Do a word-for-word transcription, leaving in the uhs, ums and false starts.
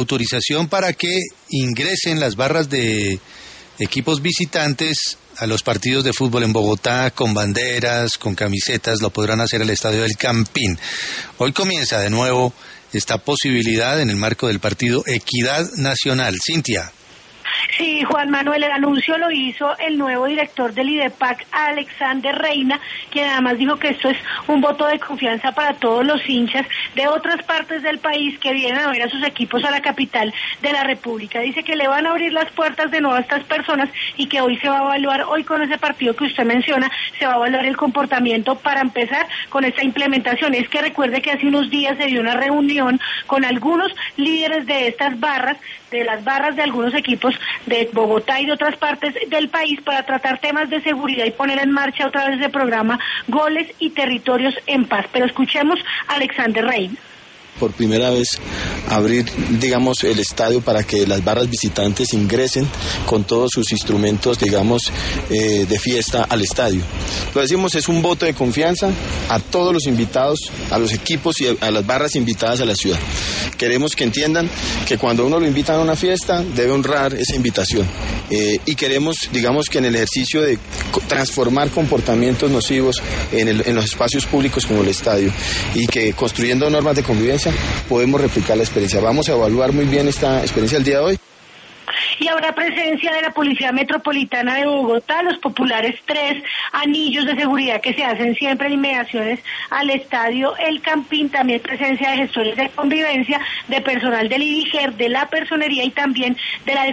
autorización para que ingresen las barras de equipos visitantes a los partidos de fútbol en Bogotá con banderas, con camisetas, lo podrán hacer al Estadio del Campín. Hoy comienza de nuevo esta posibilidad en el marco del partido Equidad Nacional. Cintia. Sí, Juan Manuel, el anuncio lo hizo el nuevo director del IDEPAC, Alexander Reina, quien además dijo que esto es un voto de confianza para todos los hinchas de otras partes del país que vienen a ver a sus equipos a la capital de la República. Dice que le van a abrir las puertas de nuevo a estas personas y que hoy se va a evaluar, hoy con ese partido que usted menciona, se va a evaluar el comportamiento para empezar con esta implementación. Es que recuerde que hace unos días se dio una reunión con algunos líderes de estas barras, de las barras de algunos equipos de Bogotá y de otras partes del país para tratar temas de seguridad y poner en marcha otra vez el programa Goles y Territorios en Paz. Pero escuchemos a Alexander Reina. Por primera vez abrir, digamos, el estadio para que las barras visitantes ingresen con todos sus instrumentos, digamos, eh, de fiesta al estadio. Lo decimos, es un voto de confianza a todos los invitados, a los equipos y a las barras invitadas a la ciudad. Queremos que entiendan que cuando uno lo invitan a una fiesta, debe honrar esa invitación. Eh, y queremos, digamos, que en el ejercicio de transformar comportamientos nocivos en, el, en los espacios públicos como el estadio, y que construyendo normas de convivencia podemos replicar la experiencia. Vamos a evaluar muy bien esta experiencia el día de hoy. Y habrá presencia de la Policía Metropolitana de Bogotá, los populares tres anillos de seguridad que se hacen siempre en inmediaciones al Estadio El Campín, también presencia de gestores de convivencia, de personal del IDIGER, de la personería y también de la